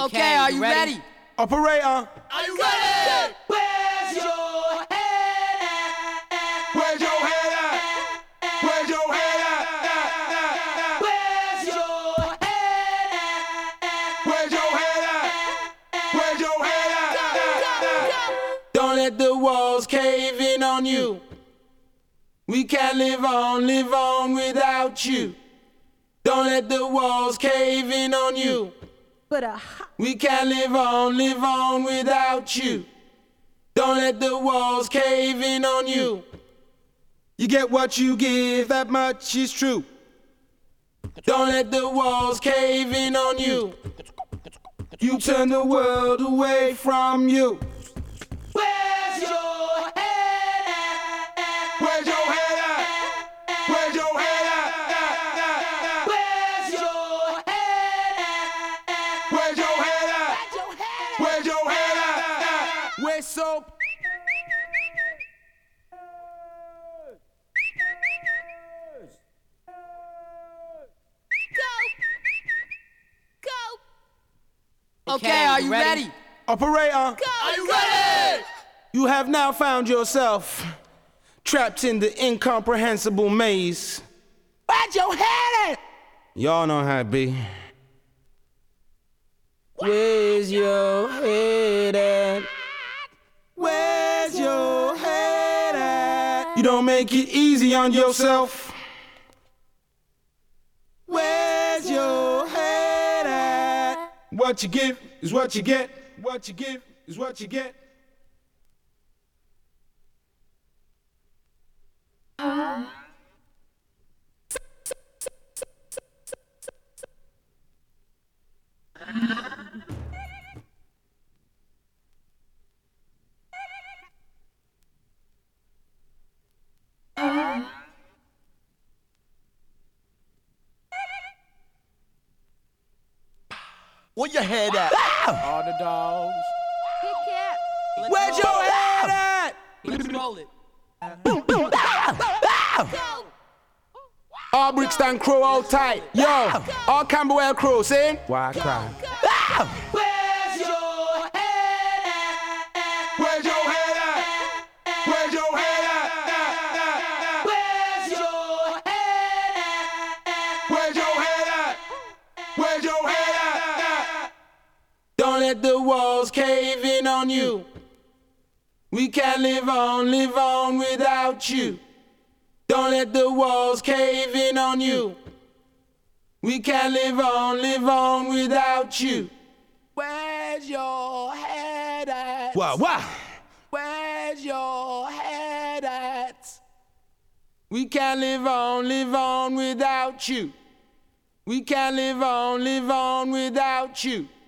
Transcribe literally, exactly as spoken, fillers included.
Okay, are you ready? Operator, are you ready? Where's your head at? where's your head at? Where's your head at? Where's your head at? Where's your head at? Where's your head at? Don't let the walls cave in on you. We can't live on, live on without you. Don't let the walls cave in on you. But uh, We can't live on, live on without you. Don't let the walls cave in on you. You get what you give, that much is true. Don't let the walls cave in on you. You turn the world away from you. Where's your head at? Where's your head at? Where's your head at? Where's your head at? Where's your head at? Where's your head at? We're so Okay, are you ready? Operator, Are you ready? you have now found yourself trapped in the incomprehensible maze. Where's your head at? Y'all know how it be. Where's your head at? Where's your head at? You don't make it easy on yourself. Where's your head at? What you give is what you get. What you give is what you get. Where your head at? All the dogs. Let's Where's roll your it. head at? Let's roll it. All Brixton crew all tight. Yo, all Camberwell crew, see? Why cry? Where's your head at? Where's your head at? Where's your head at? Where's your head at? Where's your head at? Where's your head at? Don't let the walls cave in on you. We can't live on, live on without you. Don't let the walls cave in on you. We can't live on, live on without you. Where's your head at? Wah, wah. Where's your head at? We can't live on, live on without you. We can't live on, live on without you.